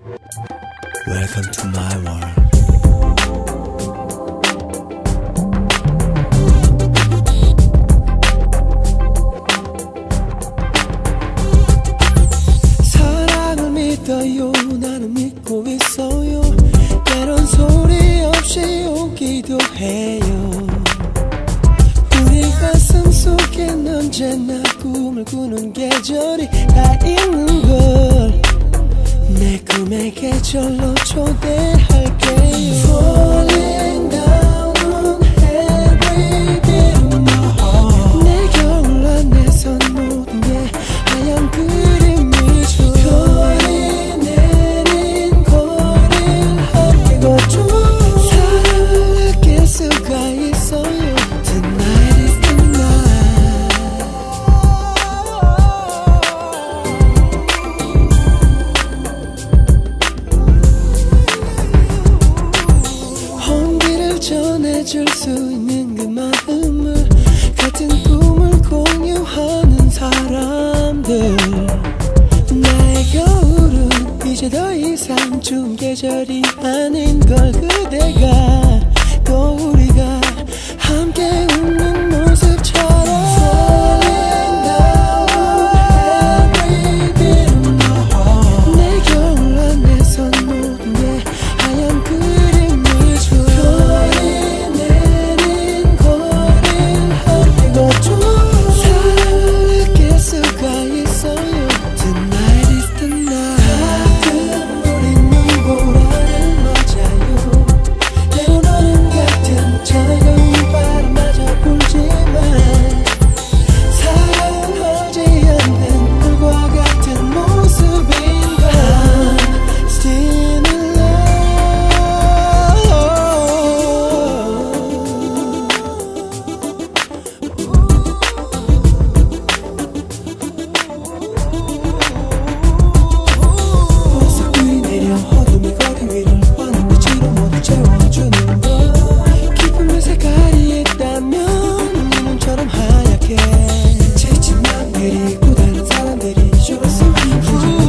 Welcome to my world. 사랑을 믿어요. 나는 믿고 있어요. 때론 소리 없이 오기도 해요. 우리 가슴 속엔 언제나 꿈을 꾸는 계절이 다 있는 걸 내 꿈의 계절로 초대할게요. Falling down on every beat of my heart. 내 겨울 안에선 모든 게 하얀 그림이죠. 거리 내린 거리를 함께 걷죠. 사랑을 느낄 수가 있어요. Tonight is the night. 온기를 전해줄 수 있는 그 마음을 같은 꿈을 공유하는 사람들. 나의 겨울은 이제 더 이상 추운 계절이 아닌 걸. 그대가 또 우리가 함께 웃는 모습처럼 Falling down on every beat of my heart. 내 겨울 안에선 모든 게 하얀 그림이죠. 거리 내린 거리를 함께 걷죠. 사랑을 느낄 수가 있어요. Tonight is the night. 가끔 우리 눈보라를 맞아요. 때론 어른 같은 차가운 바람마저 불지만 사랑은 하지 않는 물과 같은 모습인가. I'm still in love. 보석이 내려 어둠이 거리 위를 환한 빛으로 모두 채워주는 것. 기쁨의 색깔이 있다면 네 눈처럼 하얗게 지친 맘들이 고단한 사람들이 좋았으면